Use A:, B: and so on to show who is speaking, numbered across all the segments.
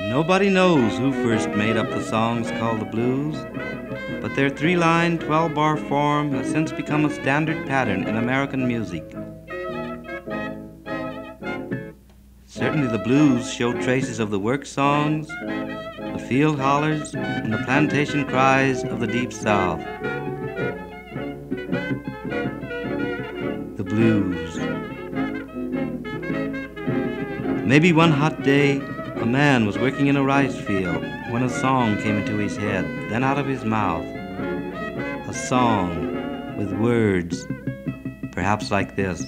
A: Nobody knows who first made up the songs called the blues, but their 3-line, 12-bar form has since become a standard pattern in American music. Certainly the blues show traces of the work songs, the field hollers, and the plantation cries of the Deep South. The blues. Maybe one hot day, a man was working in a rice field when a song came into his head, then out of his mouth. A song with words, perhaps like this.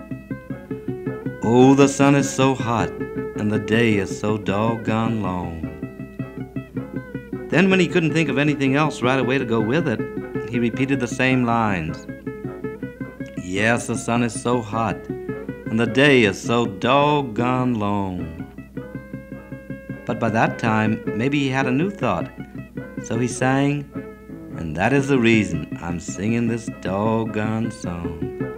A: Oh, the sun is so hot, and the day is so doggone long. Then when he couldn't think of anything else right away to go with it, he repeated the same lines. Yes, the sun is so hot, and the day is so doggone long. But by that time, maybe he had a new thought. So he sang, and that is the reason I'm singing this doggone song.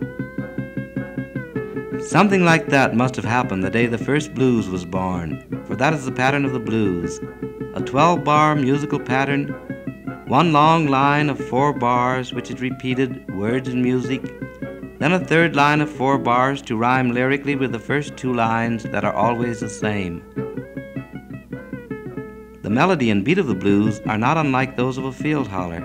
A: Something like that must have happened the day the first blues was born, for that is the pattern of the blues, a 12-bar musical pattern, one long line of 4 bars which is repeated, words and music, then a third line of 4 bars to rhyme lyrically with the first 2 lines that are always the same. The melody and beat of the blues are not unlike those of a field holler.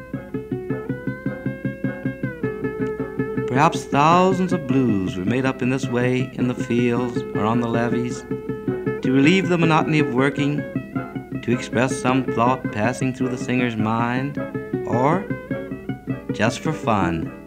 A: Perhaps thousands of blues were made up in this way in the fields or on the levees, to relieve the monotony of working, to express some thought passing through the singer's mind, or just for fun.